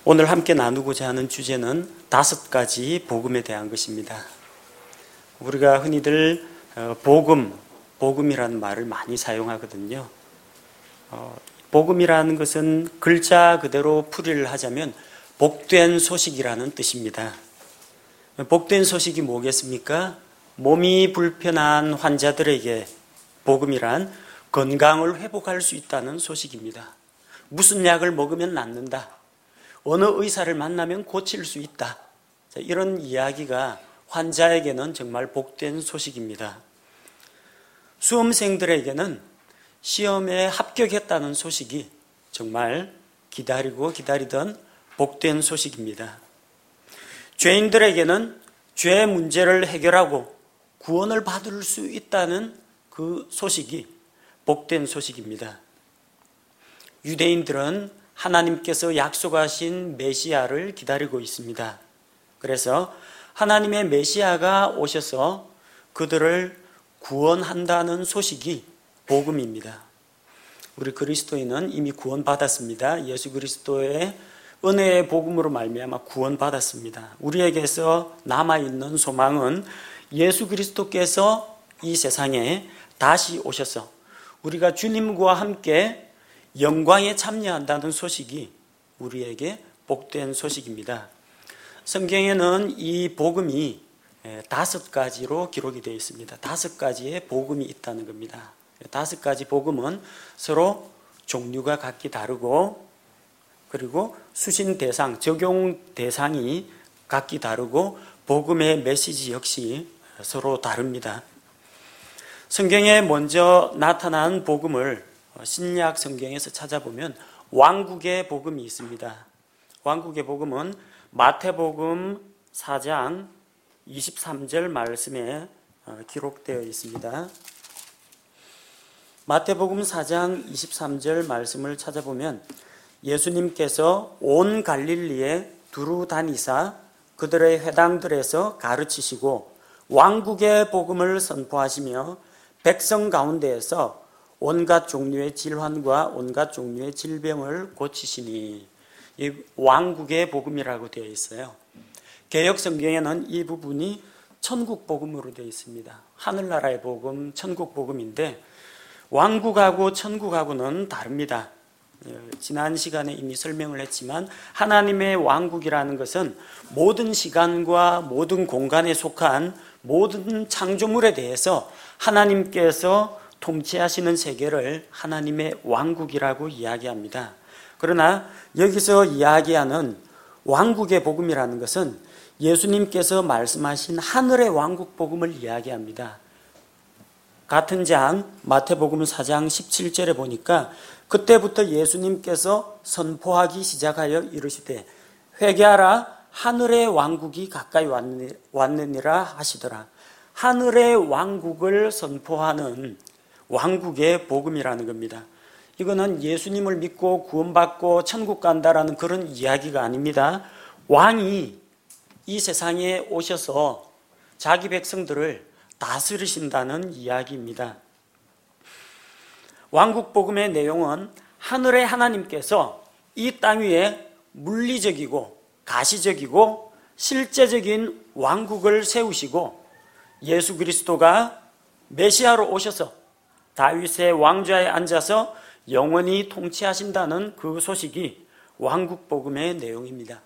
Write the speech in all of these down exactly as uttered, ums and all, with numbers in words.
오늘 함께 나누고자 하는 주제는 다섯 가지 복음에 대한 것입니다. 우리가 흔히들 복음, 복음이라는 말을 많이 사용하거든요. 복음이라는 것은 글자 그대로 풀이를 하자면 복된 소식이라는 뜻입니다. 복된 소식이 뭐겠습니까? 몸이 불편한 환자들에게 복음이란 건강을 회복할 수 있다는 소식입니다. 무슨 약을 먹으면 낫는다. 어느 의사를 만나면 고칠 수 있다. 이런 이야기가 환자에게는 정말 복된 소식입니다. 수험생들에게는 시험에 합격했다는 소식이 정말 기다리고 기다리던 복된 소식입니다. 죄인들에게는 죄 문제를 해결하고 구원을 받을 수 있다는 그 소식이 복된 소식입니다. 유대인들은 하나님께서 약속하신 메시아를 기다리고 있습니다. 그래서 하나님의 메시아가 오셔서 그들을 구원한다는 소식이 복음입니다. 우리 그리스도인은 이미 구원받았습니다. 예수 그리스도의 은혜의 복음으로 말미암아 구원받았습니다. 우리에게서 남아있는 소망은 예수 그리스도께서 이 세상에 다시 오셔서 우리가 주님과 함께 영광에 참여한다는 소식이 우리에게 복된 소식입니다. 성경에는 이 복음이 다섯 가지로 기록이 되어 있습니다. 다섯 가지의 복음이 있다는 겁니다. 다섯 가지 복음은 서로 종류가 각기 다르고 그리고 수신 대상, 적용 대상이 각기 다르고 복음의 메시지 역시 서로 다릅니다. 성경에 먼저 나타난 복음을 신약 성경에서 찾아보면 왕국의 복음이 있습니다. 왕국의 복음은 마태복음 사 장 이십삼 절 말씀에 기록되어 있습니다. 마태복음 사 장 이십삼 절 말씀을 찾아보면 예수님께서 온 갈릴리에 두루 다니사 그들의 회당들에서 가르치시고 왕국의 복음을 선포하시며 백성 가운데에서 온갖 종류의 질환과 온갖 종류의 질병을 고치시니, 이 왕국의 복음이라고 되어 있어요. 개역 성경에는 이 부분이 천국 복음으로 되어 있습니다. 하늘나라의 복음, 천국 복음인데 왕국하고 천국하고는 다릅니다. 지난 시간에 이미 설명을 했지만 하나님의 왕국이라는 것은 모든 시간과 모든 공간에 속한 모든 창조물에 대해서 하나님께서 통치하시는 세계를 하나님의 왕국이라고 이야기합니다. 그러나 여기서 이야기하는 왕국의 복음이라는 것은 예수님께서 말씀하신 하늘의 왕국 복음을 이야기합니다. 같은 장 마태복음 사 장 십칠 절에 보니까 그때부터 예수님께서 선포하기 시작하여 이르시되 회개하라 하늘의 왕국이 가까이 왔느니라 하시더라. 하늘의 왕국을 선포하는 왕국의 복음이라는 겁니다. 이거는 예수님을 믿고 구원받고 천국 간다라는 그런 이야기가 아닙니다. 왕이 이 세상에 오셔서 자기 백성들을 다스리신다는 이야기입니다. 왕국 복음의 내용은 하늘의 하나님께서 이 땅 위에 물리적이고 가시적이고 실제적인 왕국을 세우시고 예수 그리스도가 메시아로 오셔서 다윗의 왕좌에 앉아서 영원히 통치하신다는 그 소식이 왕국 복음의 내용입니다.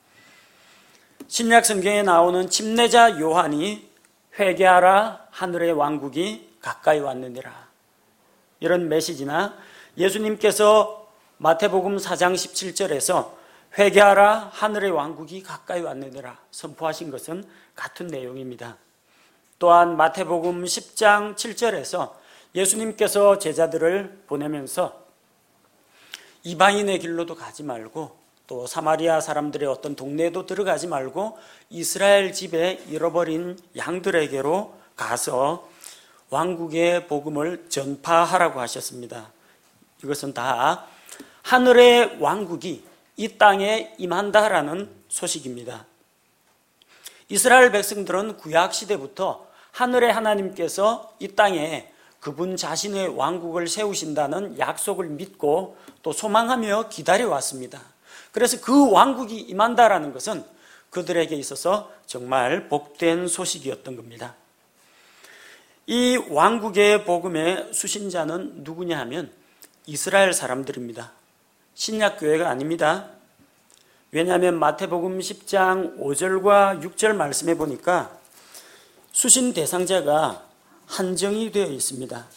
신약 성경에 나오는 침례자 요한이 회개하라 하늘의 왕국이 가까이 왔느니라 이런 메시지나 예수님께서 마태복음 사 장 십칠 절에서 회개하라 하늘의 왕국이 가까이 왔느니라 선포하신 것은 같은 내용입니다. 또한 마태복음 십 장 칠 절에서 예수님께서 제자들을 보내면서 이방인의 길로도 가지 말고 또 사마리아 사람들의 어떤 동네에도 들어가지 말고 이스라엘 집에 잃어버린 양들에게로 가서 왕국의 복음을 전파하라고 하셨습니다. 이것은 다 하늘의 왕국이 이 땅에 임한다라는 소식입니다. 이스라엘 백성들은 구약 시대부터 하늘의 하나님께서 이 땅에 그분 자신의 왕국을 세우신다는 약속을 믿고 또 소망하며 기다려왔습니다. 그래서 그 왕국이 임한다라는 것은 그들에게 있어서 정말 복된 소식이었던 겁니다. 이 왕국의 복음의 수신자는 누구냐 하면 이스라엘 사람들입니다. 신약교회가 아닙니다. 왜냐하면 마태복음 십 장 오 절과 육 절 말씀해 보니까 수신 대상자가 한정이 되어 있습니다.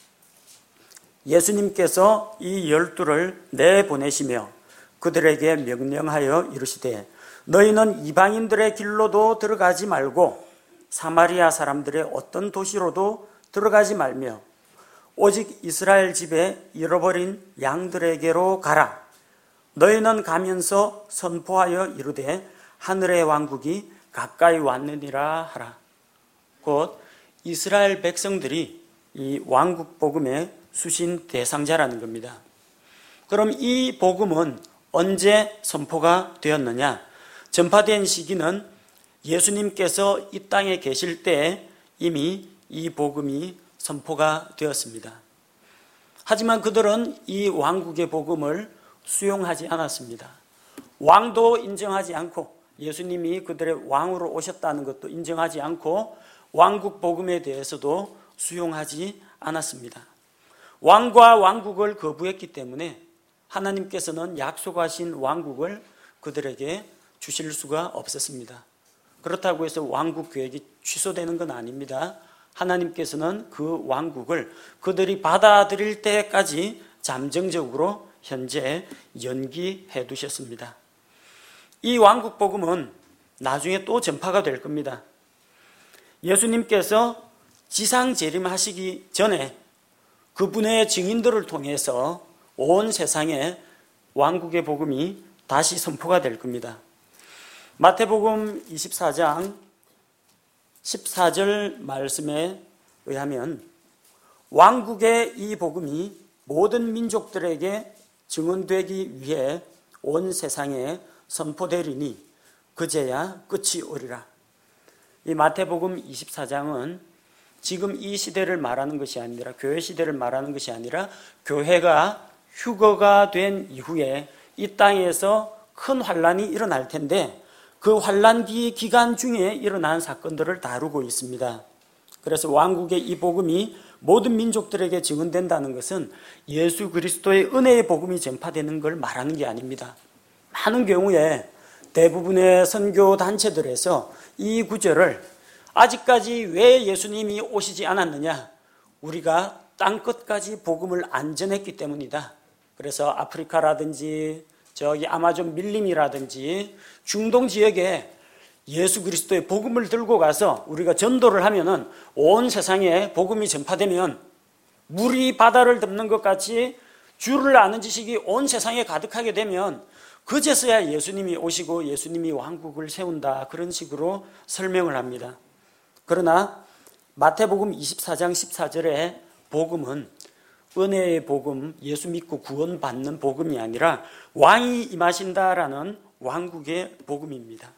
예수님께서 이 열두를 내보내시며 그들에게 명령하여 이르시되 너희는 이방인들의 길로도 들어가지 말고 사마리아 사람들의 어떤 도시로도 들어가지 말며 오직 이스라엘 집에 잃어버린 양들에게로 가라. 너희는 가면서 선포하여 이르되 하늘의 왕국이 가까이 왔느니라 하라. 곧 이스라엘 백성들이 이 왕국 복음의 수신 대상자라는 겁니다. 그럼 이 복음은 언제 선포가 되었느냐? 전파된 시기는 예수님께서 이 땅에 계실 때 이미 이 복음이 선포가 되었습니다. 하지만 그들은 이 왕국의 복음을 수용하지 않았습니다. 왕도 인정하지 않고 예수님이 그들의 왕으로 오셨다는 것도 인정하지 않고 왕국 복음에 대해서도 수용하지 않았습니다. 왕과 왕국을 거부했기 때문에 하나님께서는 약속하신 왕국을 그들에게 주실 수가 없었습니다. 그렇다고 해서 왕국 계획이 취소되는 건 아닙니다. 하나님께서는 그 왕국을 그들이 받아들일 때까지 잠정적으로 현재 연기해 두셨습니다. 이 왕국 복음은 나중에 또 전파가 될 겁니다. 예수님께서 지상 재림하시기 전에 그분의 증인들을 통해서 온 세상에 왕국의 복음이 다시 선포가 될 겁니다. 마태복음 이십사 장 십사 절 말씀에 의하면 왕국의 이 복음이 모든 민족들에게 증언되기 위해 온 세상에 선포되리니 그제야 끝이 오리라. 이 마태복음 이십사 장은 지금 이 시대를 말하는 것이 아니라 교회 시대를 말하는 것이 아니라 교회가 휴거가 된 이후에 이 땅에서 큰 환란이 일어날 텐데 그 환란기 기간 중에 일어난 사건들을 다루고 있습니다. 그래서 왕국의 이 복음이 모든 민족들에게 증언된다는 것은 예수 그리스도의 은혜의 복음이 전파되는 걸 말하는 게 아닙니다. 많은 경우에 대부분의 선교 단체들에서 이 구절을 아직까지 왜 예수님이 오시지 않았느냐? 우리가 땅끝까지 복음을 안 전했기 때문이다. 그래서 아프리카라든지 저기 아마존 밀림이라든지 중동 지역에 예수 그리스도의 복음을 들고 가서 우리가 전도를 하면은 온 세상에 복음이 전파되면 물이 바다를 덮는 것 같이 주를 아는 지식이 온 세상에 가득하게 되면 그제서야 예수님이 오시고 예수님이 왕국을 세운다. 그런 식으로 설명을 합니다. 그러나 마태복음 이십사 장 십사 절의 복음은 은혜의 복음, 예수 믿고 구원받는 복음이 아니라 왕이 임하신다라는 왕국의 복음입니다.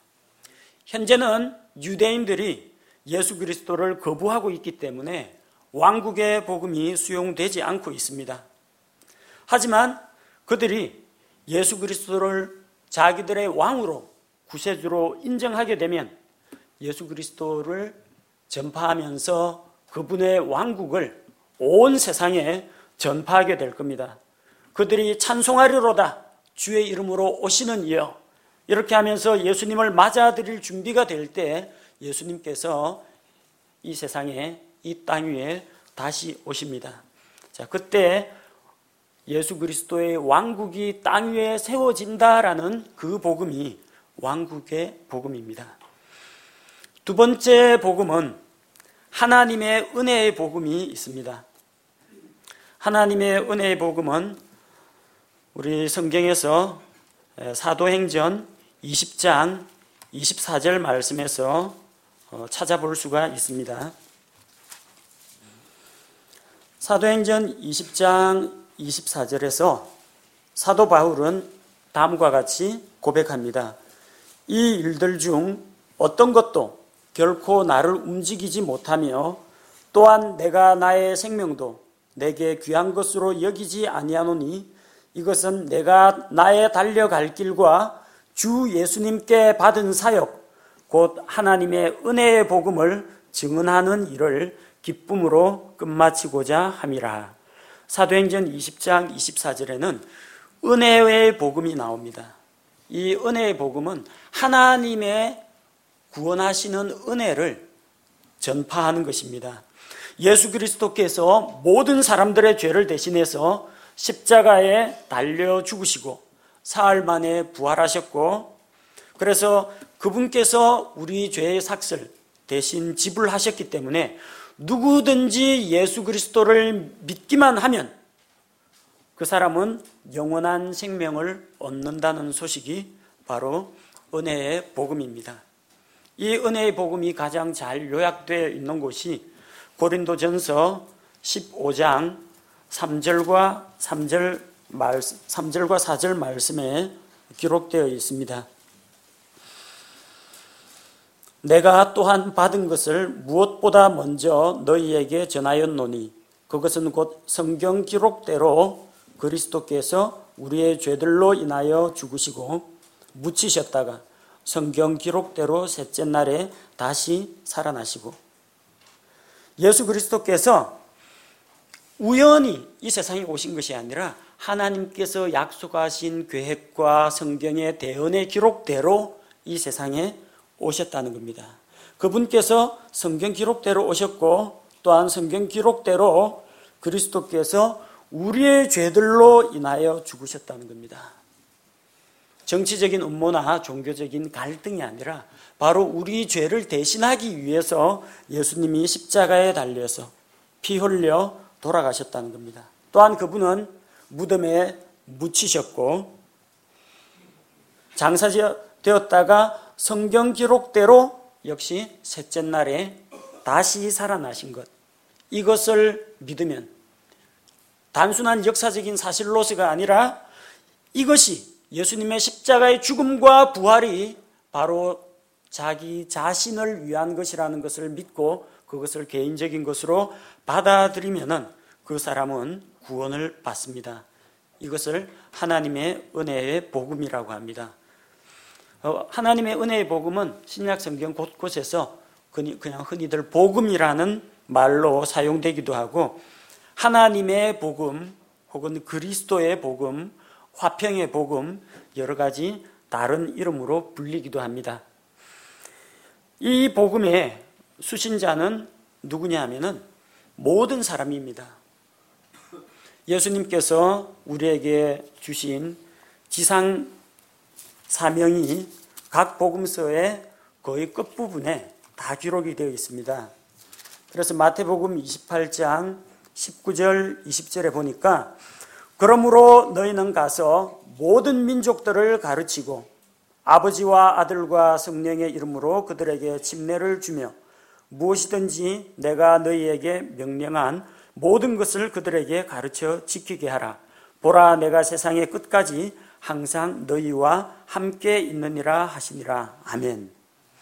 현재는 유대인들이 예수 그리스도를 거부하고 있기 때문에 왕국의 복음이 수용되지 않고 있습니다. 하지만 그들이 예수 그리스도를 자기들의 왕으로 구세주로 인정하게 되면 예수 그리스도를 전파하면서 그분의 왕국을 온 세상에 전파하게 될 겁니다. 그들이 찬송하리로다 주의 이름으로 오시는 이여, 이렇게 하면서 예수님을 맞아들일 준비가 될 때 예수님께서 이 세상에 이 땅 위에 다시 오십니다. 자, 그때 예수 그리스도의 왕국이 땅 위에 세워진다라는 그 복음이 왕국의 복음입니다. 두 번째 복음은 하나님의 은혜의 복음이 있습니다. 하나님의 은혜의 복음은 우리 성경에서 사도행전 이십 장 이십사 절 말씀에서 찾아볼 수가 있습니다. 사도행전 이십 장 이십사 절에서 사도 바울은 다음과 같이 고백합니다. 이 일들 중 어떤 것도 결코 나를 움직이지 못하며 또한 내가 나의 생명도 내게 귀한 것으로 여기지 아니하노니 이것은 내가 나의 달려갈 길과 주 예수님께 받은 사역, 곧 하나님의 은혜의 복음을 증언하는 일을 기쁨으로 끝마치고자 함이라. 사도행전 이십 장 이십사 절에는 은혜의 복음이 나옵니다. 이 은혜의 복음은 하나님의 구원하시는 은혜를 전파하는 것입니다. 예수 그리스도께서 모든 사람들의 죄를 대신해서 십자가에 달려 죽으시고 사흘 만에 부활하셨고, 그래서 그분께서 우리 죄의 삭을 대신 지불하셨기 때문에 누구든지 예수 그리스도를 믿기만 하면 그 사람은 영원한 생명을 얻는다는 소식이 바로 은혜의 복음입니다. 이 은혜의 복음이 가장 잘 요약되어 있는 곳이 고린도전서 십오 장 삼 절과 삼 절 말씀, 삼 절과 사 절 말씀에 기록되어 있습니다. 내가 또한 받은 것을 무엇보다 먼저 너희에게 전하였노니 그것은 곧 성경 기록대로 그리스도께서 우리의 죄들로 인하여 죽으시고 묻히셨다가 성경 기록대로 셋째 날에 다시 살아나시고, 예수 그리스도께서 우연히 이 세상에 오신 것이 아니라 하나님께서 약속하신 계획과 성경의 대언의 기록대로 이 세상에 오셨다는 겁니다. 그분께서 성경 기록대로 오셨고, 또한 성경 기록대로 그리스도께서 우리의 죄들로 인하여 죽으셨다는 겁니다. 정치적인 음모나 종교적인 갈등이 아니라 바로 우리 죄를 대신하기 위해서 예수님이 십자가에 달려서 피 흘려 돌아가셨다는 겁니다. 또한 그분은 무덤에 묻히셨고 장사되었다가 성경 기록대로 역시 셋째 날에 다시 살아나신 것, 이것을 믿으면 단순한 역사적인 사실로서가 아니라 이것이 예수님의 십자가의 죽음과 부활이 바로 자기 자신을 위한 것이라는 것을 믿고 그것을 개인적인 것으로 받아들이면은 그 사람은 구원을 받습니다. 이것을 하나님의 은혜의 복음이라고 합니다. 하나님의 은혜의 복음은 신약 성경 곳곳에서 그냥 흔히들 복음이라는 말로 사용되기도 하고, 하나님의 복음 혹은 그리스도의 복음, 화평의 복음, 여러 가지 다른 이름으로 불리기도 합니다. 이 복음의 수신자는 누구냐 하면은 모든 사람입니다. 예수님께서 우리에게 주신 지상 사명이 각 복음서의 거의 끝부분에 다 기록이 되어 있습니다. 그래서 마태복음 이십팔 장 십구 절 이십 절에 보니까 그러므로 너희는 가서 모든 민족들을 가르치고 아버지와 아들과 성령의 이름으로 그들에게 침례를 주며 무엇이든지 내가 너희에게 명령한 모든 것을 그들에게 가르쳐 지키게 하라. 보라, 내가 세상의 끝까지 항상 너희와 함께 있느니라 하시니라. 아멘.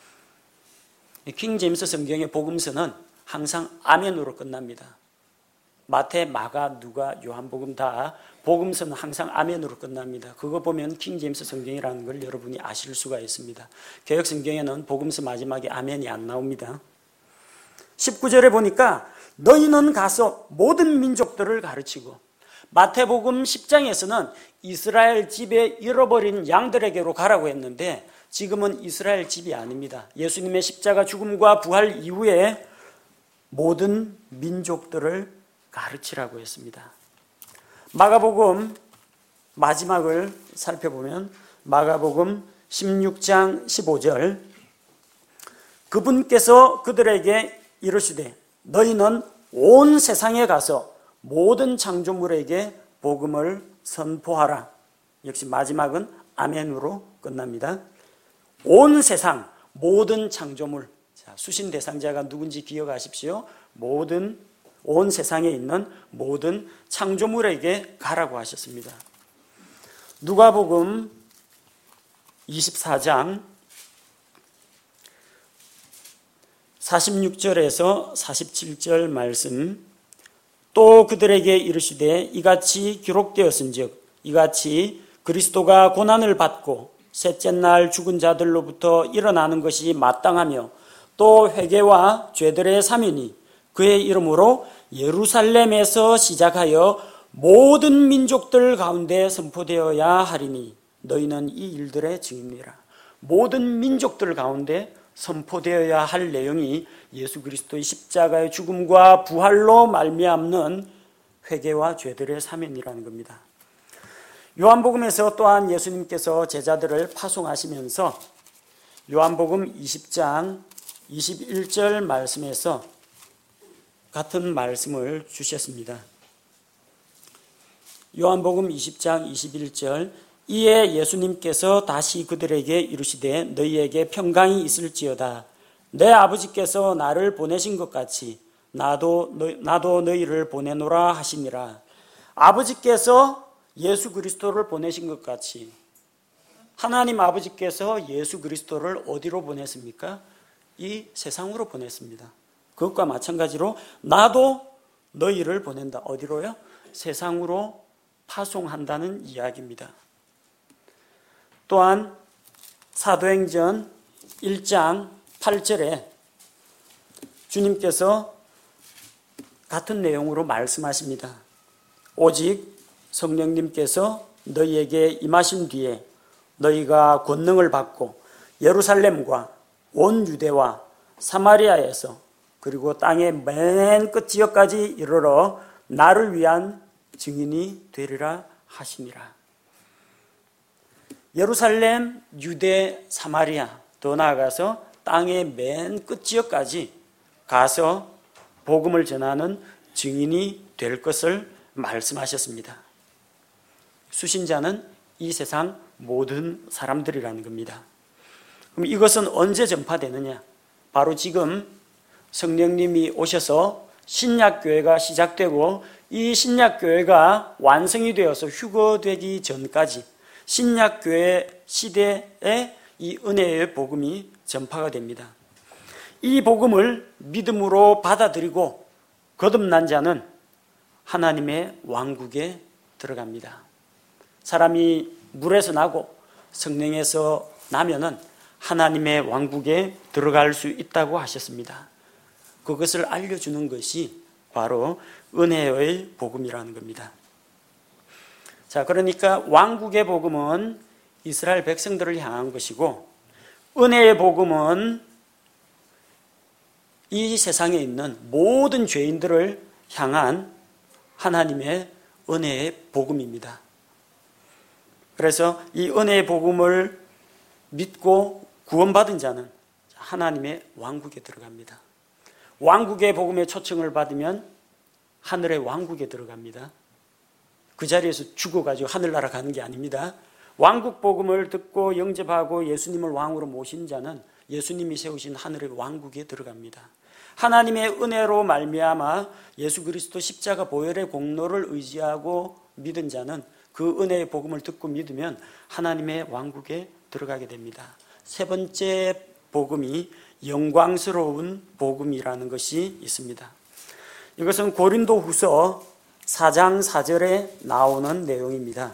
킹 제임스 성경의 복음서는 항상 아멘으로 끝납니다. 마태, 마가, 누가, 요한복음 다 복음서는 항상 아멘으로 끝납니다. 그거 보면 킹 제임스 성경이라는 걸 여러분이 아실 수가 있습니다. 개역 성경에는 복음서 마지막에 아멘이 안 나옵니다. 십구 절에 보니까 너희는 가서 모든 민족들을 가르치고, 마태복음 십 장에서는 이스라엘 집에 잃어버린 양들에게로 가라고 했는데 지금은 이스라엘 집이 아닙니다. 예수님의 십자가 죽음과 부활 이후에 모든 민족들을 가르치라고 했습니다. 마가복음 마지막을 살펴보면 마가복음 십육 장 십오 절, 그분께서 그들에게 이르시되 너희는 온 세상에 가서 모든 창조물에게 복음을 선포하라. 역시 마지막은 아멘으로 끝납니다. 온 세상, 모든 창조물. 자, 수신 대상자가 누군지 기억하십시오. 모든, 온 세상에 있는 모든 창조물에게 가라고 하셨습니다. 누가복음 이십사 장 사십육 절에서 사십칠 절 말씀, 또 그들에게 이르시되 이같이 기록되었은즉 이같이 그리스도가 고난을 받고 셋째 날 죽은 자들로부터 일어나는 것이 마땅하며 또 회개와 죄들의 사면이 그의 이름으로 예루살렘에서 시작하여 모든 민족들 가운데 선포되어야 하리니 너희는 이 일들의 증인이라. 모든 민족들 가운데 선포되어야 할 내용이 예수 그리스도의 십자가의 죽음과 부활로 말미암는 회개와 죄들의 사면이라는 겁니다. 요한복음에서 또한 예수님께서 제자들을 파송하시면서 요한복음 이십 장 이십일 절 말씀에서 같은 말씀을 주셨습니다. 요한복음 이십 장 이십일 절 이에 예수님께서 다시 그들에게 이르시되 너희에게 평강이 있을지어다. 내 아버지께서 나를 보내신 것 같이 나도, 나도 너희를 보내노라 하시니라. 아버지께서 예수 그리스도를 보내신 것 같이 하나님 아버지께서 예수 그리스도를 어디로 보냈습니까? 이 세상으로 보냈습니다. 그것과 마찬가지로 나도 너희를 보낸다. 어디로요? 세상으로 파송한다는 이야기입니다. 또한 사도행전 일 장 팔 절에 주님께서 같은 내용으로 말씀하십니다. 오직 성령님께서 너희에게 임하신 뒤에 너희가 권능을 받고 예루살렘과 온 유대와 사마리아에서 그리고 땅의 맨 끝 지역까지 이르러 나를 위한 증인이 되리라 하시니라. 예루살렘, 유대, 사마리아, 더 나아가서 땅의 맨 끝 지역까지 가서 복음을 전하는 증인이 될 것을 말씀하셨습니다. 수신자는 이 세상 모든 사람들이라는 겁니다. 그럼 이것은 언제 전파되느냐? 바로 지금 성령님이 오셔서 신약교회가 시작되고 이 신약교회가 완성이 되어서 휴거되기 전까지 신약교회 시대에 이 은혜의 복음이 전파가 됩니다. 이 복음을 믿음으로 받아들이고 거듭난 자는 하나님의 왕국에 들어갑니다. 사람이 물에서 나고 성령에서 나면은 하나님의 왕국에 들어갈 수 있다고 하셨습니다. 그것을 알려주는 것이 바로 은혜의 복음이라는 겁니다. 자, 그러니까 왕국의 복음은 이스라엘 백성들을 향한 것이고 은혜의 복음은 이 세상에 있는 모든 죄인들을 향한 하나님의 은혜의 복음입니다. 그래서 이 은혜의 복음을 믿고 구원받은 자는 하나님의 왕국에 들어갑니다. 왕국의 복음의 초청을 받으면 하늘의 왕국에 들어갑니다. 그 자리에서 죽어가지고 하늘나라 가는 게 아닙니다. 왕국 복음을 듣고 영접하고 예수님을 왕으로 모신 자는 예수님이 세우신 하늘의 왕국에 들어갑니다. 하나님의 은혜로 말미암아 예수 그리스도 십자가 보혈의 공로를 의지하고 믿은 자는 그 은혜의 복음을 듣고 믿으면 하나님의 왕국에 들어가게 됩니다. 세 번째 복음이 영광스러운 복음이라는 것이 있습니다. 이것은 고린도후서 사 장 사 절에 나오는 내용입니다.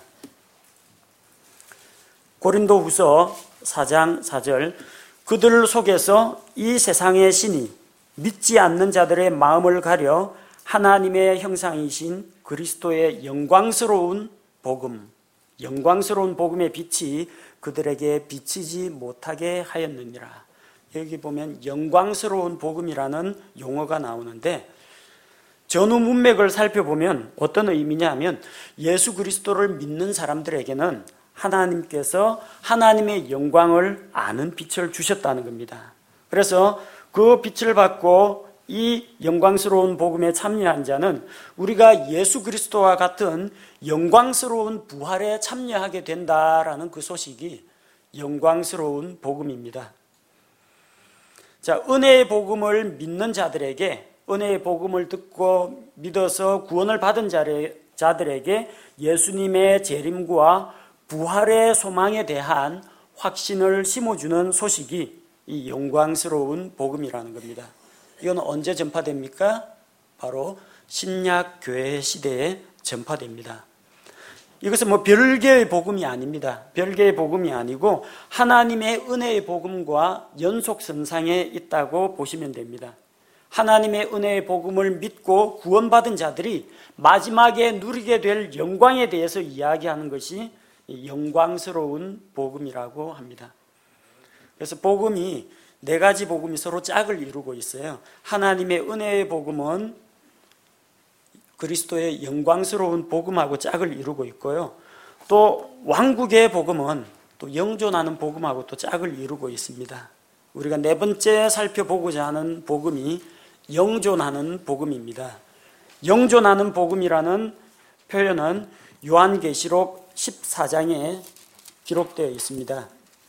고린도후서 사 장 사 절 그들 속에서 이 세상의 신이 믿지 않는 자들의 마음을 가려 하나님의 형상이신 그리스도의 영광스러운 복음, 영광스러운 복음의 빛이 그들에게 비치지 못하게 하였느니라. 여기 보면 영광스러운 복음이라는 용어가 나오는데 전후 문맥을 살펴보면 어떤 의미냐 하면 예수 그리스도를 믿는 사람들에게는 하나님께서 하나님의 영광을 아는 빛을 주셨다는 겁니다. 그래서 그 빛을 받고 이 영광스러운 복음에 참여한 자는 우리가 예수 그리스도와 같은 영광스러운 부활에 참여하게 된다라는 그 소식이 영광스러운 복음입니다. 자, 은혜의 복음을 믿는 자들에게, 은혜의 복음을 듣고 믿어서 구원을 받은 자들에게 예수님의 재림과 부활의 소망에 대한 확신을 심어주는 소식이 이 영광스러운 복음이라는 겁니다. 이건 언제 전파됩니까? 바로 신약교회 시대에 전파됩니다. 이것은 뭐 별개의 복음이 아닙니다. 별개의 복음이 아니고 하나님의 은혜의 복음과 연속선상에 있다고 보시면 됩니다. 하나님의 은혜의 복음을 믿고 구원받은 자들이 마지막에 누리게 될 영광에 대해서 이야기하는 것이 영광스러운 복음이라고 합니다. 그래서 복음이 네 가지 복음이 서로 짝을 이루고 있어요. 하나님의 은혜의 복음은 그리스도의 영광스러운 복음하고 짝을 이루고 있고요. 또 왕국의 복음은 또 영존하는 복음하고 또 짝을 이루고 있습니다. 우리가 네 번째 살펴보고자 하는 복음이 영존하는 복음입니다. 영존하는 복음이라는 표현은 요한계시록 십사 장에 기록되어 있습니다.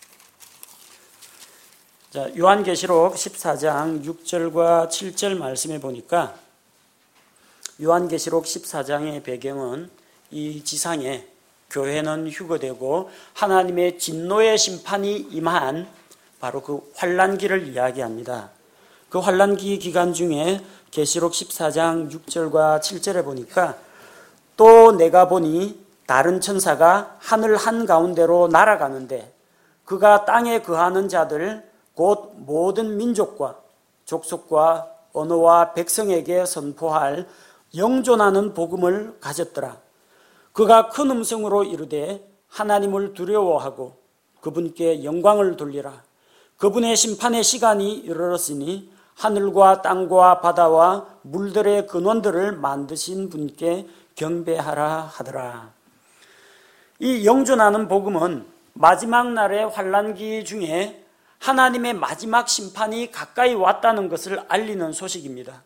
자, 요한계시록 십사 장 육 절과 칠 절 말씀해 보니까 요한계시록 십사 장의 배경은 이 지상에 교회는 휴거되고 하나님의 진노의 심판이 임한 바로 그 환란기를 이야기합니다. 그 환란기 기간 중에 계시록 십사 장 육 절과 칠 절에 보니까 또 내가 보니 다른 천사가 하늘 한가운데로 날아가는데 그가 땅에 거하는 자들 곧 모든 민족과 족속과 언어와 백성에게 선포할 영존하는 복음을 가졌더라. 그가 큰 음성으로 이르되 하나님을 두려워하고 그분께 영광을 돌리라. 그분의 심판의 시간이 이르렀으니 하늘과 땅과 바다와 물들의 근원들을 만드신 분께 경배하라 하더라. 이 영존하는 복음은 마지막 날의 환란기 중에 하나님의 마지막 심판이 가까이 왔다는 것을 알리는 소식입니다.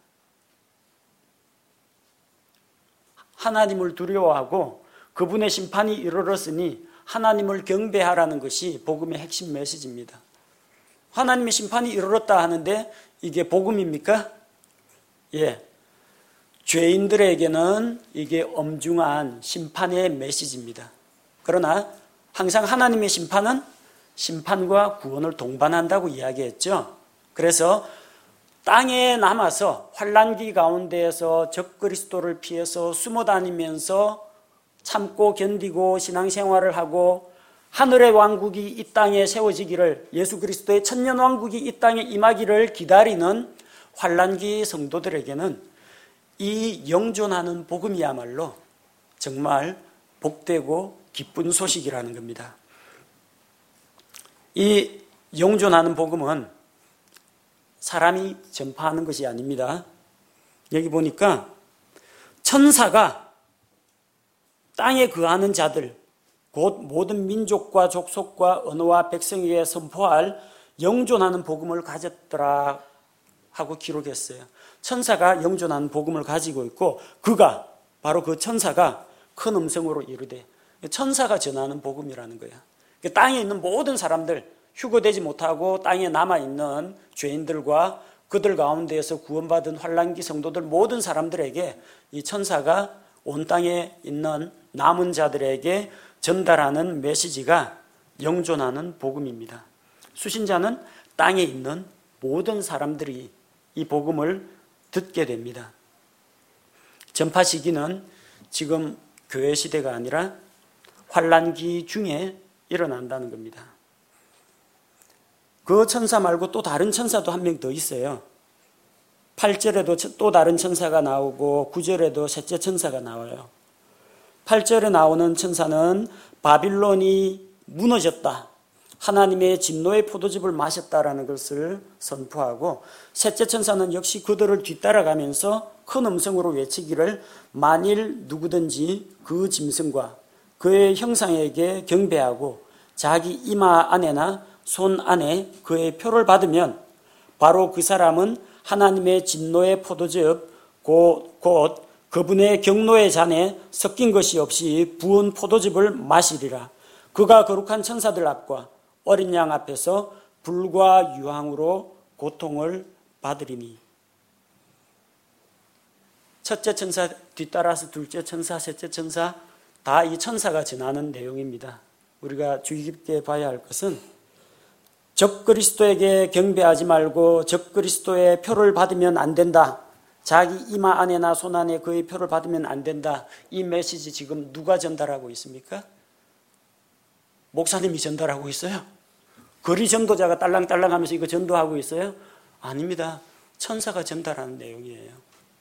하나님을 두려워하고 그분의 심판이 이르렀으니 하나님을 경배하라는 것이 복음의 핵심 메시지입니다. 하나님의 심판이 이르렀다 하는데 이게 복음입니까? 예. 죄인들에게는 이게 엄중한 심판의 메시지입니다. 그러나 항상 하나님의 심판은 심판과 구원을 동반한다고 이야기했죠. 그래서 땅에 남아서 환란기 가운데에서 적그리스도를 피해서 숨어 다니면서 참고 견디고 신앙생활을 하고 하늘의 왕국이 이 땅에 세워지기를, 예수 그리스도의 천년 왕국이 이 땅에 임하기를 기다리는 환란기 성도들에게는 이 영존하는 복음이야말로 정말 복되고 기쁜 소식이라는 겁니다. 이 영존하는 복음은 사람이 전파하는 것이 아닙니다. 여기 보니까 천사가 땅에 거하는 자들 곧 모든 민족과 족속과 언어와 백성에게 선포할 영존하는 복음을 가졌더라 하고 기록했어요. 천사가 영존하는 복음을 가지고 있고 그가 바로 그 천사가 큰 음성으로 이르되, 천사가 전하는 복음이라는 거야. 땅에 있는 모든 사람들, 휴거되지 못하고 땅에 남아있는 죄인들과 그들 가운데에서 구원받은 환란기 성도들 모든 사람들에게 이 천사가 온 땅에 있는 남은 자들에게 전달하는 메시지가 영존하는 복음입니다. 수신자는 땅에 있는 모든 사람들이 이 복음을 듣게 됩니다. 전파 시기는 지금 교회 시대가 아니라 환란기 중에 일어난다는 겁니다. 그 천사 말고 또 다른 천사도 한 명 더 있어요. 팔 절에도 또 다른 천사가 나오고 구 절에도 셋째 천사가 나와요. 팔 절에 나오는 천사는 바빌론이 무너졌다, 하나님의 진노의 포도즙을 마셨다라는 것을 선포하고, 셋째 천사는 역시 그들을 뒤따라가면서 큰 음성으로 외치기를 만일 누구든지 그 짐승과 그의 형상에게 경배하고 자기 이마 안에나 손 안에 그의 표를 받으면 바로 그 사람은 하나님의 진노의 포도즙 곧, 곧 그분의 경노의 잔에 섞인 것이 없이 부은 포도즙을 마시리라. 그가 거룩한 천사들 앞과 어린 양 앞에서 불과 유황으로 고통을 받으리니. 첫째 천사 뒤따라서 둘째 천사, 셋째 천사 다 이 천사가 전하는 내용입니다. 우리가 주의 깊게 봐야 할 것은 적그리스도에게 경배하지 말고 적그리스도의 표를 받으면 안 된다, 자기 이마 안에나 손 안에 그의 표를 받으면 안 된다. 이 메시지 지금 누가 전달하고 있습니까? 목사님이 전달하고 있어요? 거리 전도자가 딸랑딸랑 하면서 이거 전도하고 있어요? 아닙니다. 천사가 전달하는 내용이에요.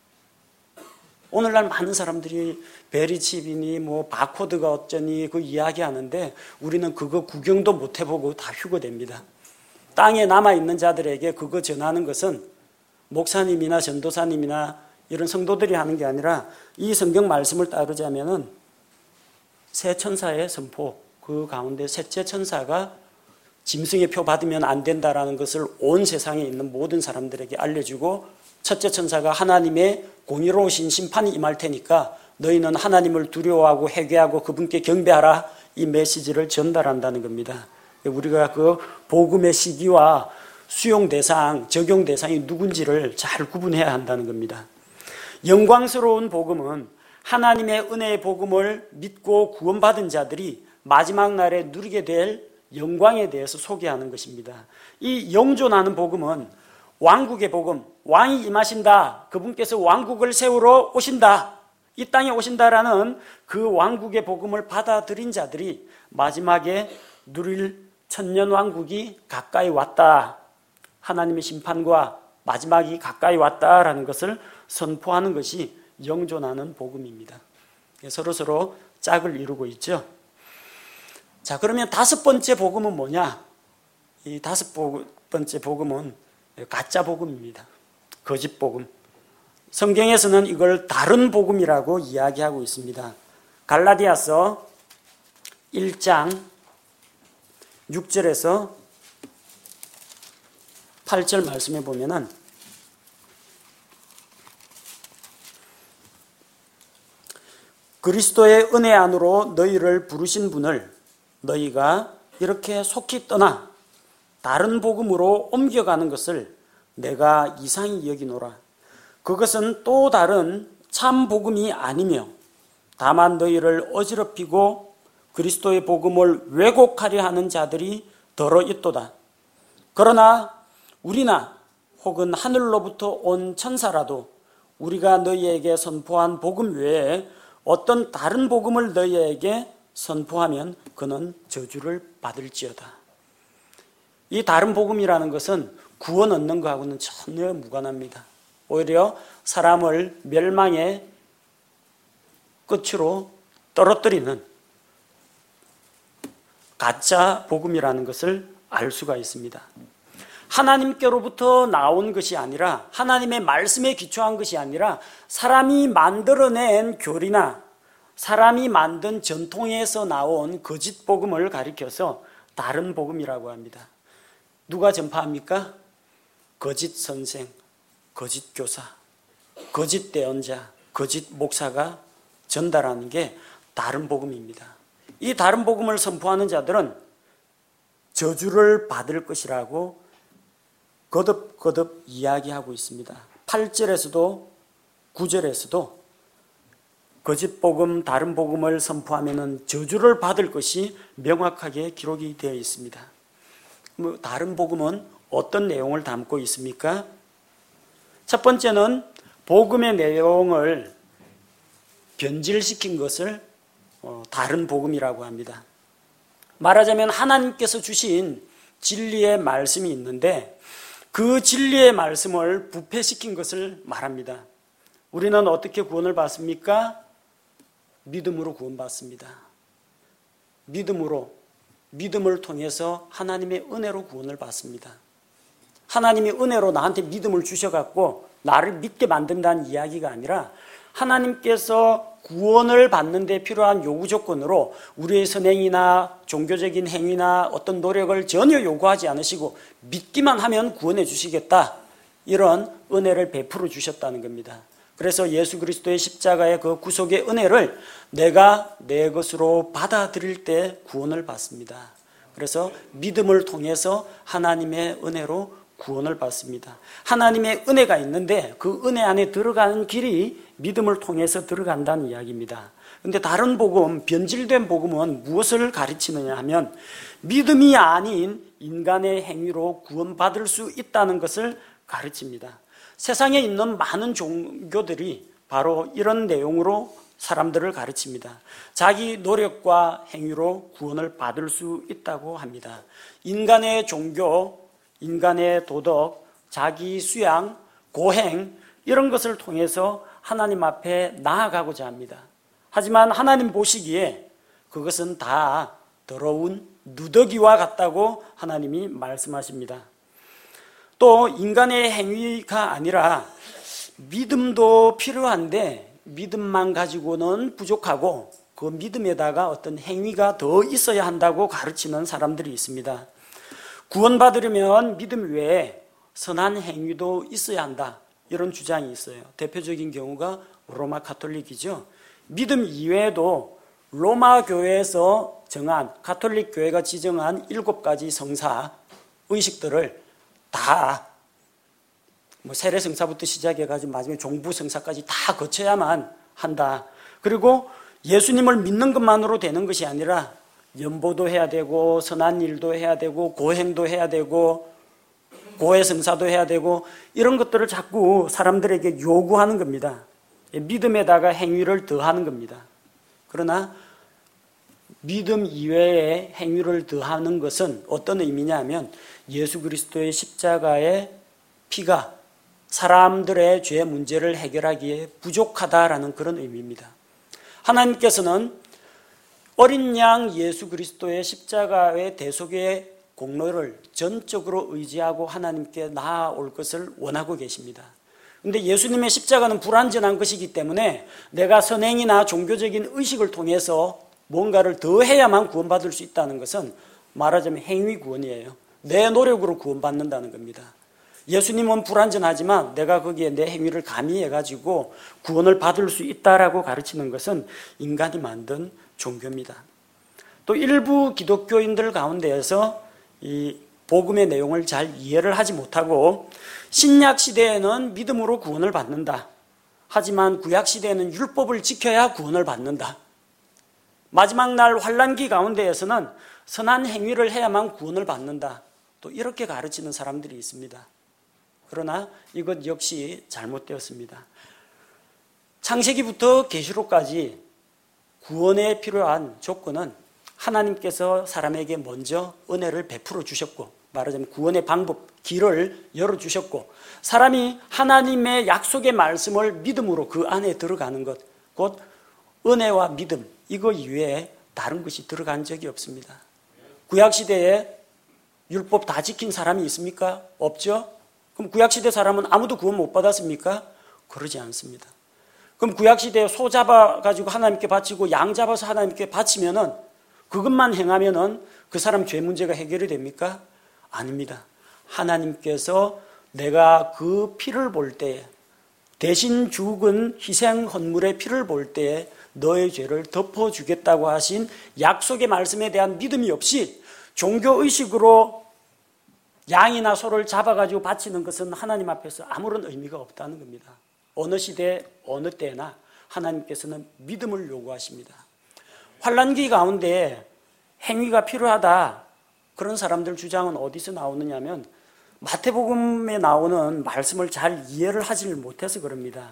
오늘날 많은 사람들이 베리칩이니 뭐 바코드가 어쩌니 그 이야기하는데 우리는 그거 구경도 못 해보고 다 휴거됩니다. 땅에 남아있는 자들에게 그거 전하는 것은 목사님이나 전도사님이나 이런 성도들이 하는 게 아니라 이 성경 말씀을 따르자면은 새 천사의 선포, 그 가운데 셋째 천사가 짐승의 표 받으면 안 된다라는 것을 온 세상에 있는 모든 사람들에게 알려주고, 첫째 천사가 하나님의 공의로우신 심판이 임할 테니까 너희는 하나님을 두려워하고 회개하고 그분께 경배하라, 이 메시지를 전달한다는 겁니다. 우리가 그 복음의 시기와 수용 대상, 적용 대상이 누군지를 잘 구분해야 한다는 겁니다. 영광스러운 복음은 하나님의 은혜의 복음을 믿고 구원받은 자들이 마지막 날에 누리게 될 영광에 대해서 소개하는 것입니다. 이 영존하는 복음은 왕국의 복음, 왕이 임하신다, 그분께서 왕국을 세우러 오신다, 이 땅에 오신다라는 그 왕국의 복음을 받아들인 자들이 마지막에 누릴 천년왕국이 가까이 왔다, 하나님의 심판과 마지막이 가까이 왔다라는 것을 선포하는 것이 영존하는 복음입니다. 서로서로 짝을 이루고 있죠. 자, 그러면 다섯 번째 복음은 뭐냐? 이 다섯 번째 복음은 가짜 복음입니다. 거짓 복음. 성경에서는 이걸 다른 복음이라고 이야기하고 있습니다. 갈라디아서 일 장 육 절에서 팔 절 말씀해 보면은 그리스도의 은혜 안으로 너희를 부르신 분을 너희가 이렇게 속히 떠나 다른 복음으로 옮겨가는 것을 내가 이상히 여기노라. 그것은 또 다른 참 복음이 아니며 다만 너희를 어지럽히고 그리스도의 복음을 왜곡하려 하는 자들이 더러 있도다. 그러나 우리나 혹은 하늘로부터 온 천사라도 우리가 너희에게 선포한 복음 외에 어떤 다른 복음을 너희에게 선포하면 그는 저주를 받을지어다. 이 다른 복음이라는 것은 구원 얻는 것하고는 전혀 무관합니다. 오히려 사람을 멸망의 끝으로 떨어뜨리는 가짜 복음이라는 것을 알 수가 있습니다. 하나님께로부터 나온 것이 아니라, 하나님의 말씀에 기초한 것이 아니라 사람이 만들어낸 교리나 사람이 만든 전통에서 나온 거짓 복음을 가리켜서 다른 복음이라고 합니다. 누가 전파합니까? 거짓 선생, 거짓 교사, 거짓 대언자, 거짓 목사가 전달하는 게 다른 복음입니다. 이 다른 복음을 선포하는 자들은 저주를 받을 것이라고 거듭거듭 이야기하고 있습니다. 팔 절에서도 구 절에서도 거짓 복음, 다른 복음을 선포하면은 저주를 받을 것이 명확하게 기록이 되어 있습니다. 뭐 다른 복음은 어떤 내용을 담고 있습니까? 첫 번째는 복음의 내용을 변질시킨 것을 다른 복음이라고 합니다. 말하자면 하나님께서 주신 진리의 말씀이 있는데 그 진리의 말씀을 부패시킨 것을 말합니다. 우리는 어떻게 구원을 받습니까? 믿음으로 구원받습니다. 믿음으로, 믿음을 통해서 하나님의 은혜로 구원을 받습니다. 하나님이 은혜로 나한테 믿음을 주셔갖고 나를 믿게 만든다는 이야기가 아니라 하나님께서 구원을 받는 데 필요한 요구 조건으로 우리의 선행이나 종교적인 행위나 어떤 노력을 전혀 요구하지 않으시고 믿기만 하면 구원해 주시겠다, 이런 은혜를 베풀어 주셨다는 겁니다. 그래서 예수 그리스도의 십자가의 그 구속의 은혜를 내가 내 것으로 받아들일 때 구원을 받습니다. 그래서 믿음을 통해서 하나님의 은혜로 구원을 받습니다. 하나님의 은혜가 있는데 그 은혜 안에 들어가는 길이 믿음을 통해서 들어간다는 이야기입니다. 그런데 다른 복음, 변질된 복음은 무엇을 가르치느냐 하면 믿음이 아닌 인간의 행위로 구원받을 수 있다는 것을 가르칩니다. 세상에 있는 많은 종교들이 바로 이런 내용으로 사람들을 가르칩니다. 자기 노력과 행위로 구원을 받을 수 있다고 합니다. 인간의 종교, 인간의 도덕, 자기 수양, 고행 이런 것을 통해서 하나님 앞에 나아가고자 합니다. 하지만 하나님 보시기에 그것은 다 더러운 누더기와 같다고 하나님이 말씀하십니다. 또 인간의 행위가 아니라 믿음도 필요한데 믿음만 가지고는 부족하고 그 믿음에다가 어떤 행위가 더 있어야 한다고 가르치는 사람들이 있습니다. 구원받으려면 믿음 외에 선한 행위도 있어야 한다, 이런 주장이 있어요. 대표적인 경우가 로마 가톨릭이죠. 믿음 이외에도 로마 교회에서 정한, 가톨릭 교회가 지정한 일곱 가지 성사 의식들을 다 뭐 세례 성사부터 시작해가지고 마지막에 종부 성사까지 다 거쳐야만 한다. 그리고 예수님을 믿는 것만으로 되는 것이 아니라 연보도 해야 되고 선한 일도 해야 되고 고행도 해야 되고 고해 성사도 해야 되고 이런 것들을 자꾸 사람들에게 요구하는 겁니다. 믿음에다가 행위를 더하는 겁니다. 그러나 믿음 이외에 행위를 더하는 것은 어떤 의미냐 하면 예수 그리스도의 십자가의 피가 사람들의 죄 문제를 해결하기에 부족하다라는 그런 의미입니다. 하나님께서는 어린 양 예수 그리스도의 십자가의 대속의 공로를 전적으로 의지하고 하나님께 나아올 것을 원하고 계십니다. 그런데 예수님의 십자가는 불완전한 것이기 때문에 내가 선행이나 종교적인 의식을 통해서 뭔가를 더 해야만 구원받을 수 있다는 것은 말하자면 행위 구원이에요. 내 노력으로 구원받는다는 겁니다. 예수님은 불완전하지만 내가 거기에 내 행위를 가미해가지고 구원을 받을 수 있다라고 가르치는 것은 인간이 만든 종교입니다. 또 일부 기독교인들 가운데에서 이 복음의 내용을 잘 이해를 하지 못하고 신약 시대에는 믿음으로 구원을 받는다. 하지만 구약 시대에는 율법을 지켜야 구원을 받는다. 마지막 날 환난기 가운데에서는 선한 행위를 해야만 구원을 받는다. 또 이렇게 가르치는 사람들이 있습니다. 그러나 이것 역시 잘못되었습니다. 창세기부터 계시록까지 구원에 필요한 조건은 하나님께서 사람에게 먼저 은혜를 베풀어 주셨고, 말하자면 구원의 방법, 길을 열어주셨고, 사람이 하나님의 약속의 말씀을 믿음으로 그 안에 들어가는 것, 곧 은혜와 믿음, 이거 이외에 다른 것이 들어간 적이 없습니다. 구약시대에 율법 다 지킨 사람이 있습니까? 없죠? 그럼 구약시대 사람은 아무도 구원 못 받았습니까? 그러지 않습니다. 그럼 구약시대에 소 잡아가지고 하나님께 바치고 양 잡아서 하나님께 바치면은 그것만 행하면은 그 사람 죄 문제가 해결이 됩니까? 아닙니다. 하나님께서 내가 그 피를 볼 때에, 대신 죽은 희생 헌물의 피를 볼 때에 너의 죄를 덮어주겠다고 하신 약속의 말씀에 대한 믿음이 없이 종교의식으로 양이나 소를 잡아가지고 바치는 것은 하나님 앞에서 아무런 의미가 없다는 겁니다. 어느 시대, 어느 때나 하나님께서는 믿음을 요구하십니다. 환난기 가운데 행위가 필요하다, 그런 사람들 주장은 어디서 나오느냐면 마태복음에 나오는 말씀을 잘 이해를 하지를 못해서 그럽니다.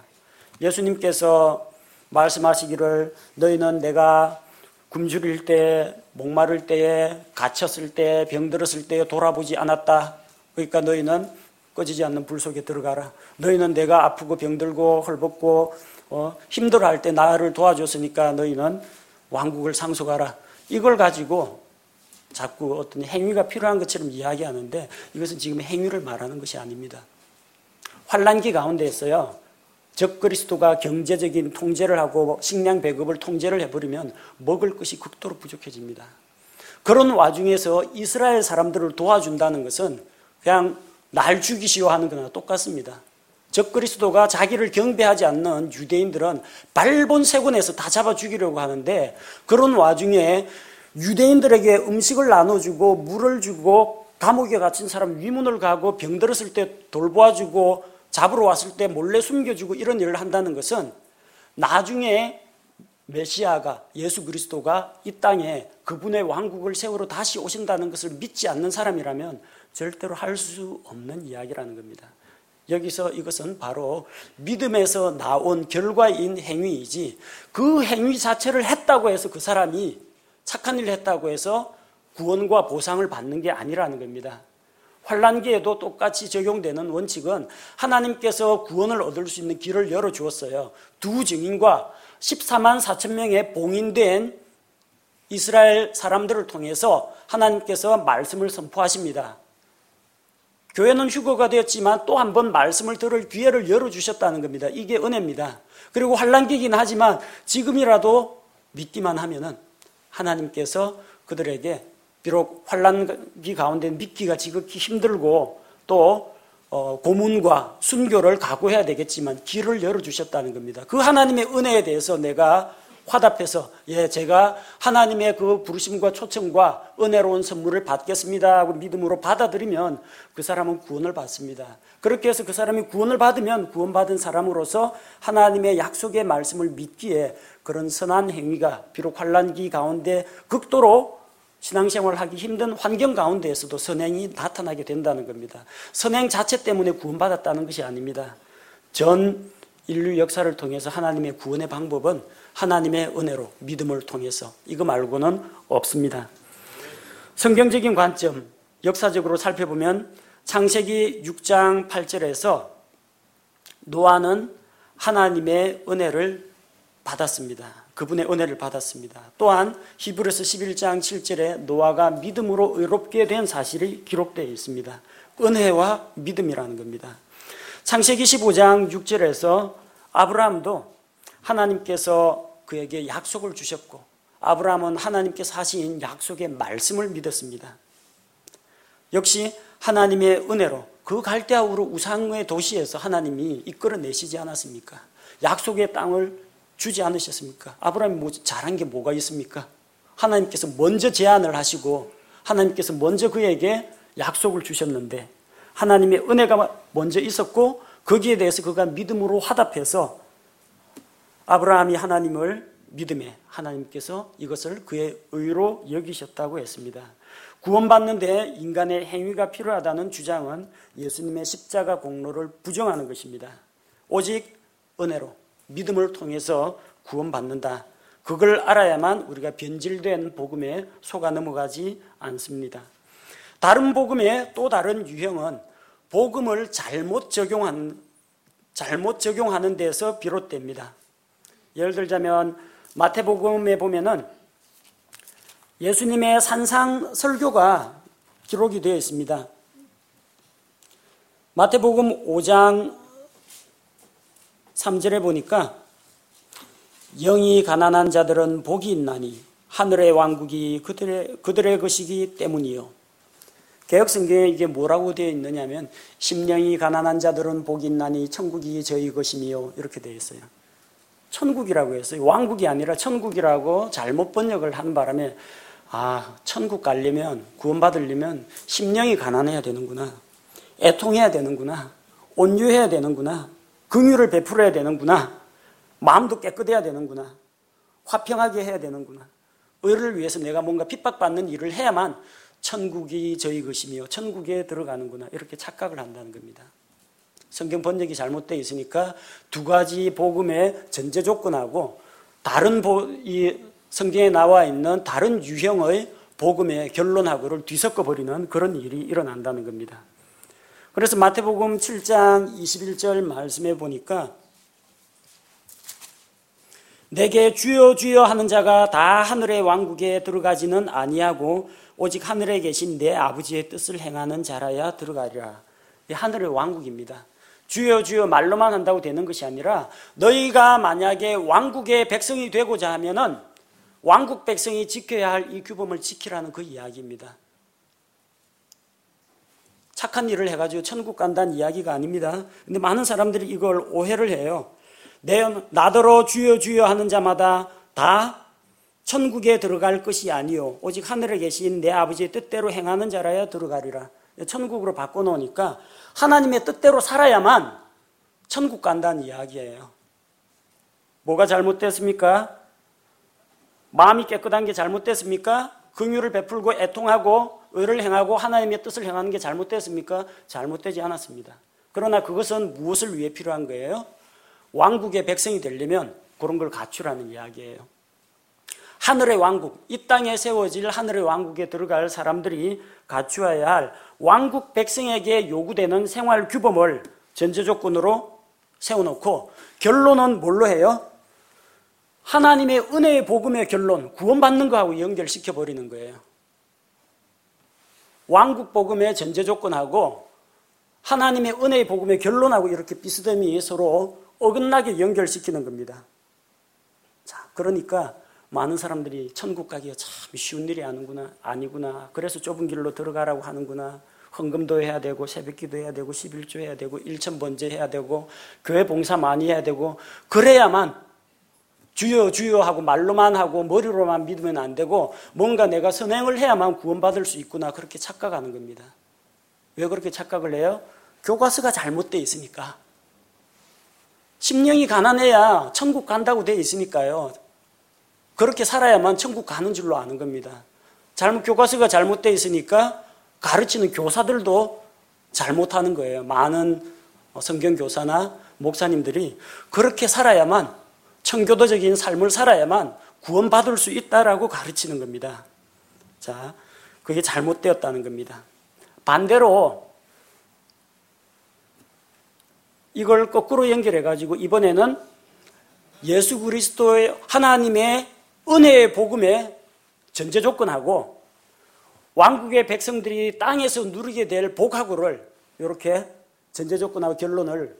예수님께서 말씀하시기를 너희는 내가 굶주릴 때, 목마를 때에, 갇혔을 때, 병들었을 때에 돌아보지 않았다. 그러니까 너희는 꺼지지 않는 불 속에 들어가라. 너희는 내가 아프고 병들고 헐벗고 어, 힘들어할 때 나를 도와줬으니까 너희는 왕국을 상속하라. 이걸 가지고 자꾸 어떤 행위가 필요한 것처럼 이야기하는데 이것은 지금 행위를 말하는 것이 아닙니다. 환난기 가운데에서요, 적그리스도가 경제적인 통제를 하고 식량 배급을 통제를 해버리면 먹을 것이 극도로 부족해집니다. 그런 와중에서 이스라엘 사람들을 도와준다는 것은 그냥 날 죽이시오 하는 거나 똑같습니다. 적그리스도가 자기를 경배하지 않는 유대인들은 발본색원에서 다 잡아 죽이려고 하는데, 그런 와중에 유대인들에게 음식을 나눠주고 물을 주고 감옥에 갇힌 사람 위문을 가고 병들었을 때 돌보아주고 잡으러 왔을 때 몰래 숨겨주고 이런 일을 한다는 것은 나중에 메시아가, 예수 그리스도가 이 땅에 그분의 왕국을 세우러 다시 오신다는 것을 믿지 않는 사람이라면 절대로 할 수 없는 이야기라는 겁니다. 여기서 이것은 바로 믿음에서 나온 결과인 행위이지 그 행위 자체를 했다고 해서 그 사람이 착한 일을 했다고 해서 구원과 보상을 받는 게 아니라는 겁니다. 환난기에도 똑같이 적용되는 원칙은 하나님께서 구원을 얻을 수 있는 길을 열어주었어요. 두 증인과 십사만 사천 명의 봉인된 이스라엘 사람들을 통해서 하나님께서 말씀을 선포하십니다. 교회는 휴거가 되었지만 또 한 번 말씀을 들을 기회를 열어주셨다는 겁니다. 이게 은혜입니다. 그리고 환난기긴 하지만 지금이라도 믿기만 하면은 하나님께서 그들에게 비록 환난기 가운데 믿기가 지극히 힘들고 또 어, 고문과 순교를 각오해야 되겠지만 길을 열어주셨다는 겁니다. 그 하나님의 은혜에 대해서 내가 화답해서 예, 제가 하나님의 그 부르심과 초청과 은혜로운 선물을 받겠습니다 하고 믿음으로 받아들이면 그 사람은 구원을 받습니다. 그렇게 해서 그 사람이 구원을 받으면 구원받은 사람으로서 하나님의 약속의 말씀을 믿기에 그런 선한 행위가 비록 환난기 가운데 극도로 신앙생활을 하기 힘든 환경 가운데에서도 선행이 나타나게 된다는 겁니다. 선행 자체 때문에 구원받았다는 것이 아닙니다. 전 인류 역사를 통해서 하나님의 구원의 방법은 하나님의 은혜로 믿음을 통해서 이거 말고는 없습니다. 성경적인 관점, 역사적으로 살펴보면 창세기 육 장 팔 절에서 노아는 하나님의 은혜를 받았습니다. 그분의 은혜를 받았습니다. 또한 히브리서 십일 장 칠 절에 노아가 믿음으로 의롭게 된 사실이 기록되어 있습니다. 은혜와 믿음이라는 겁니다. 창세기 십오 장 육 절에서 아브라함도 하나님께서 그에게 약속을 주셨고 아브라함은 하나님께서 하신 약속의 말씀을 믿었습니다. 역시 하나님의 은혜로 그 갈대아우르 우상의 도시에서 하나님이 이끌어내시지 않았습니까? 약속의 땅을 주지 않으셨습니까? 아브라함이 뭐 잘한 게 뭐가 있습니까? 하나님께서 먼저 제안을 하시고 하나님께서 먼저 그에게 약속을 주셨는데 하나님의 은혜가 먼저 있었고 거기에 대해서 그가 믿음으로 화답해서 아브라함이 하나님을 믿음에 하나님께서 이것을 그의 의로 여기셨다고 했습니다. 구원받는 데 인간의 행위가 필요하다는 주장은 예수님의 십자가 공로를 부정하는 것입니다. 오직 은혜로 믿음을 통해서 구원받는다. 그걸 알아야만 우리가 변질된 복음에 속아 넘어가지 않습니다. 다른 복음의 또 다른 유형은 복음을 잘못 적용한, 잘못 적용하는 데서 비롯됩니다. 예를 들자면 마태복음에 보면은 예수님의 산상 설교가 기록이 되어 있습니다. 마태복음 오 장 삼 절에 보니까 영이 가난한 자들은 복이 있나니 하늘의 왕국이 그들의, 그들의 것이기 때문이요. 개혁성경에 이게 뭐라고 되어 있느냐면 심령이 가난한 자들은 복이 있나니 천국이 저희 것이며 이렇게 되어 있어요. 천국이라고 했어요. 왕국이 아니라 천국이라고 잘못 번역을 한 바람에 아, 천국 가려면 구원받으려면 심령이 가난해야 되는구나. 애통해야 되는구나. 온유해야 되는구나. 긍휼을 베풀어야 되는구나. 마음도 깨끗해야 되는구나. 화평하게 해야 되는구나. 의를 위해서 내가 뭔가 핍박받는 일을 해야만 천국이 저희 것이며 천국에 들어가는구나. 이렇게 착각을 한다는 겁니다. 성경 번역이 잘못되어 있으니까 두 가지 복음의 전제 조건하고 다른 보, 이 성경에 나와 있는 다른 유형의 복음의 결론하고를 뒤섞어 버리는 그런 일이 일어난다는 겁니다. 그래서 마태복음 칠 장 이십일 절 말씀해 보니까 내게 주여 주여 하는 자가 다 하늘의 왕국에 들어가지는 아니하고 오직 하늘에 계신 내 아버지의 뜻을 행하는 자라야 들어가리라. 이 하늘의 왕국입니다. 주여 주여 말로만 한다고 되는 것이 아니라 너희가 만약에 왕국의 백성이 되고자 하면은 왕국 백성이 지켜야 할 이 규범을 지키라는 그 이야기입니다. 착한 일을 해가지고 천국 간다는 이야기가 아닙니다. 근데 많은 사람들이 이걸 오해를 해요. 내 나더러 주여 주여 하는 자마다 다 천국에 들어갈 것이 아니요 오직 하늘에 계신 내 아버지의 뜻대로 행하는 자라야 들어가리라. 천국으로 바꿔놓으니까 하나님의 뜻대로 살아야만 천국 간다는 이야기예요. 뭐가 잘못됐습니까? 마음이 깨끗한 게 잘못됐습니까? 긍휼을 베풀고 애통하고 의를 행하고 하나님의 뜻을 행하는 게 잘못됐습니까? 잘못되지 않았습니다. 그러나 그것은 무엇을 위해 필요한 거예요? 왕국의 백성이 되려면 그런 걸 갖추라는 이야기예요. 하늘의 왕국, 이 땅에 세워질 하늘의 왕국에 들어갈 사람들이 갖추어야 할 왕국 백성에게 요구되는 생활 규범을 전제 조건으로 세워놓고 결론은 뭘로 해요? 하나님의 은혜의 복음의 결론, 구원받는 거하고 연결시켜 버리는 거예요. 왕국 복음의 전제 조건하고 하나님의 은혜의 복음의 결론하고 이렇게 비스듬히 서로 어긋나게 연결시키는 겁니다. 자, 그러니까 많은 사람들이 천국 가기가 참 쉬운 일이 아니구나, 아니구나. 그래서 좁은 길로 들어가라고 하는구나. 헌금도 해야 되고, 새벽기도 해야 되고, 십일조 해야 되고, 일천번제 해야 되고, 교회 봉사 많이 해야 되고, 그래야만 주여 주여 하고 말로만 하고 머리로만 믿으면 안 되고 뭔가 내가 선행을 해야만 구원받을 수 있구나, 그렇게 착각하는 겁니다. 왜 그렇게 착각을 해요? 교과서가 잘못되어 있으니까. 심령이 가난해야 천국 간다고 되어 있으니까요. 그렇게 살아야만 천국 가는 줄로 아는 겁니다. 잘못 교과서가 잘못되어 있으니까 가르치는 교사들도 잘못하는 거예요. 많은 성경교사나 목사님들이 그렇게 살아야만, 청교도적인 삶을 살아야만 구원받을 수 있다라고 가르치는 겁니다. 자, 그게 잘못되었다는 겁니다. 반대로 이걸 거꾸로 연결해가지고 이번에는 예수 그리스도의 하나님의 은혜의 복음의 전제 조건하고 왕국의 백성들이 땅에서 누리게 될 복하고를 이렇게 전제 조건하고 결론을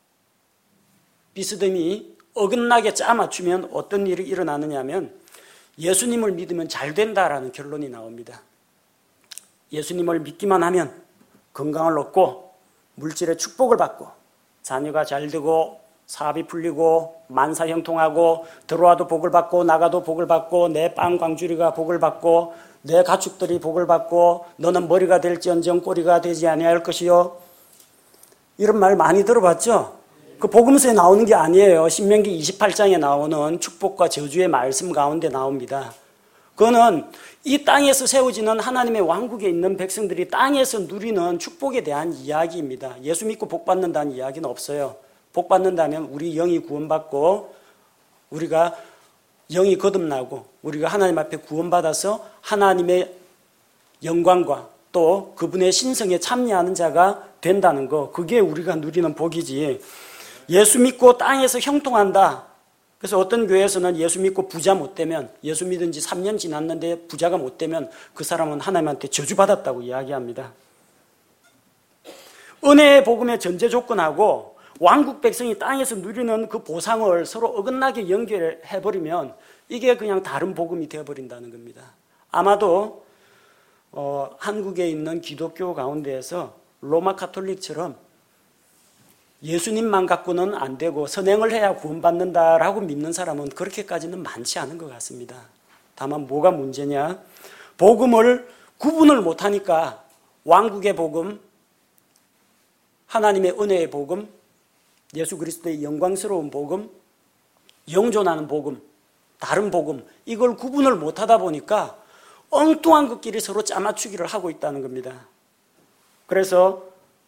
비스듬히 어긋나게 짜맞추면 어떤 일이 일어나느냐 하면 예수님을 믿으면 잘 된다라는 결론이 나옵니다. 예수님을 믿기만 하면 건강을 얻고 물질의 축복을 받고 자녀가 잘 되고 사업이 풀리고 만사 형통하고 들어와도 복을 받고 나가도 복을 받고 내 빵 광주리가 복을 받고 내 가축들이 복을 받고 너는 머리가 될지언정 꼬리가 되지 아니할 것이요. 이런 말 많이 들어봤죠? 그 복음서에 나오는 게 아니에요. 신명기 이십팔장에 나오는 축복과 저주의 말씀 가운데 나옵니다. 그거는 이 땅에서 세워지는 하나님의 왕국에 있는 백성들이 땅에서 누리는 축복에 대한 이야기입니다. 예수 믿고 복 받는다는 이야기는 없어요. 복 받는다면 우리 영이 구원받고 우리가 영이 거듭나고 우리가 하나님 앞에 구원받아서 하나님의 영광과 또 그분의 신성에 참여하는 자가 된다는 거, 그게 우리가 누리는 복이지. 예수 믿고 땅에서 형통한다. 그래서 어떤 교회에서는 예수 믿고 부자 못 되면, 예수 믿은 지 삼 년 지났는데 부자가 못 되면 그 사람은 하나님한테 저주받았다고 이야기합니다. 은혜의 복음의 전제 조건하고 왕국 백성이 땅에서 누리는 그 보상을 서로 어긋나게 연결해버리면 이게 그냥 다른 복음이 되어버린다는 겁니다. 아마도 어, 한국에 있는 기독교 가운데에서 로마 카톨릭처럼 예수님만 갖고는 안 되고 선행을 해야 구원받는다라고 믿는 사람은 그렇게까지는 많지 않은 것 같습니다. 다만 뭐가 문제냐? 복음을 구분을 못하니까 왕국의 복음, 하나님의 은혜의 복음, 예수 그리스도의 영광스러운 복음, 영존하는 복음, 다른 복음, 이걸 구분을 못하다 보니까 엉뚱한 것끼리 서로 짜맞추기를 하고 있다는 겁니다. 그래서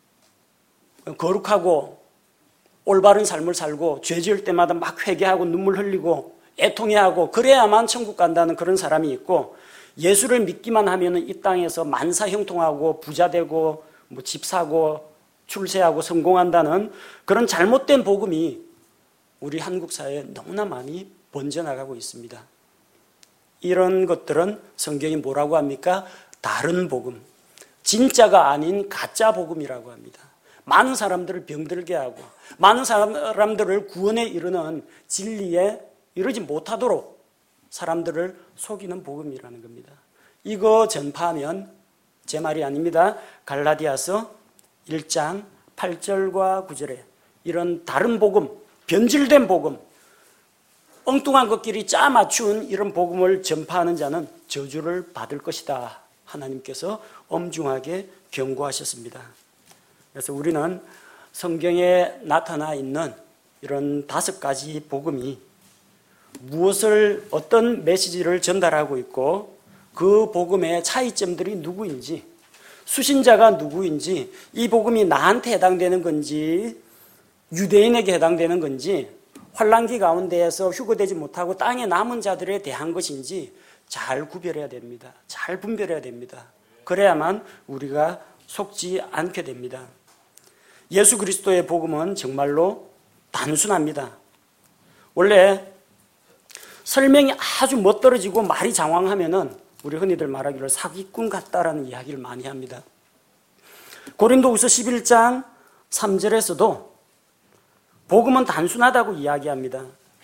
거룩하고 올바른 삶을 살고 죄 지을 때마다 막 회개하고 눈물 흘리고 애통해하고 그래야만 천국 간다는 그런 사람이 있고, 예수를 믿기만 하면 이 땅에서 만사 형통하고 부자 되고 뭐 집 사고 출세하고 성공한다는 그런 잘못된 복음이 우리 한국 사회에 너무나 많이 번져나가고 있습니다. 이런 것들은 성경이 뭐라고 합니까? 다른 복음, 진짜가 아닌 가짜 복음이라고 합니다. 많은 사람들을 병들게 하고 많은 사람들을 구원에 이르는 진리에 이르지 못하도록 사람들을 속이는 복음이라는 겁니다. 이거 전파하면 제 말이 아닙니다. 갈라디아서 일장 팔절과 구절에 이런 다른 복음, 변질된 복음, 엉뚱한 것끼리 짜 맞춘 이런 복음을 전파하는 자는 저주를 받을 것이다. 하나님께서 엄중하게 경고하셨습니다. 그래서 우리는 성경에 나타나 있는 이런 다섯 가지 복음이 무엇을, 어떤 메시지를 전달하고 있고 그 복음의 차이점들이 누구인지, 수신자가 누구인지, 이 복음이 나한테 해당되는 건지 유대인에게 해당되는 건지, 환란기 가운데에서 휴거되지 못하고 땅에 남은 자들에 대한 것인지 잘 구별해야 됩니다. 잘 분별해야 됩니다. 그래야만 우리가 속지 않게 됩니다. 예수 그리스도의 복음은 정말로 단순합니다. 원래 설명이 아주 멋들어지고 말이 장황하면은 우리 흔히들 말하기를 사기꾼 같다라는 이야기를 많이 합니다. 고린도후서 십일 장 삼 절에서도 복음은 단순하다고 이야기합니다.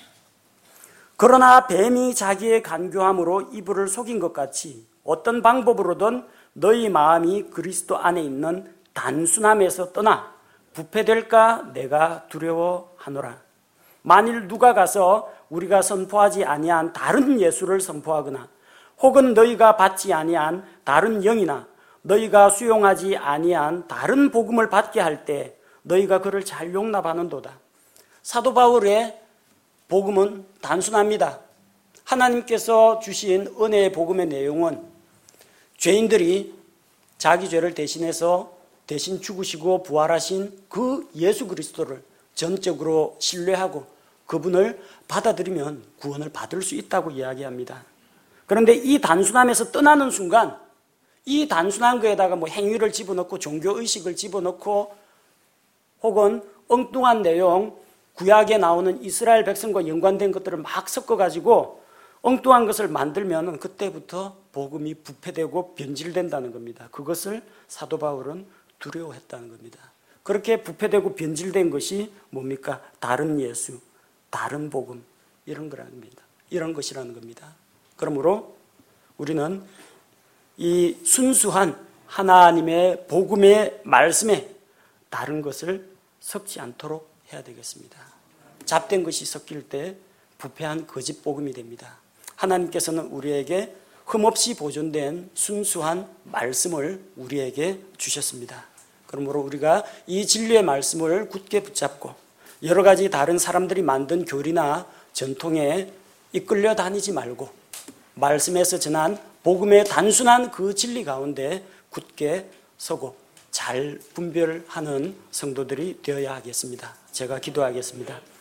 그러나 뱀이 자기의 간교함으로 이불을 속인 것 같이 어떤 방법으로든 너희 마음이 그리스도 안에 있는 단순함에서 떠나 부패될까 내가 두려워하노라. 만일 누가 가서 우리가 선포하지 아니한 다른 예수를 선포하거나 혹은 너희가 받지 아니한 다른 영이나 너희가 수용하지 아니한 다른 복음을 받게 할 때 너희가 그를 잘 용납하는도다. 사도 바울의 복음은 단순합니다. 하나님께서 주신 은혜의 복음의 내용은 죄인들이 자기 죄를 대신해서 대신 죽으시고 부활하신 그 예수 그리스도를 전적으로 신뢰하고 그분을 받아들이면 구원을 받을 수 있다고 이야기합니다. 그런데 이 단순함에서 떠나는 순간 이 단순한 거에다가 뭐 행위를 집어넣고 종교의식을 집어넣고 혹은 엉뚱한 내용, 구약에 나오는 이스라엘 백성과 연관된 것들을 막 섞어가지고 엉뚱한 것을 만들면 그때부터 복음이 부패되고 변질된다는 겁니다. 그것을 사도 바울은 두려워했다는 겁니다. 그렇게 부패되고 변질된 것이 뭡니까? 다른 예수, 다른 복음, 이런 거라는 겁니다. 이런 것이라는 겁니다. 그러므로 우리는 이 순수한 하나님의 복음의 말씀에 다른 것을 섞지 않도록 해야 되겠습니다. 잡된 것이 섞일 때 부패한 거짓 복음이 됩니다. 하나님께서는 우리에게 흠없이 보존된 순수한 말씀을 우리에게 주셨습니다. 그러므로 우리가 이 진리의 말씀을 굳게 붙잡고 여러 가지 다른 사람들이 만든 교리나 전통에 이끌려 다니지 말고 말씀에서 전한 복음의 단순한 그 진리 가운데 굳게 서고 잘 분별하는 성도들이 되어야 하겠습니다. 제가 기도하겠습니다.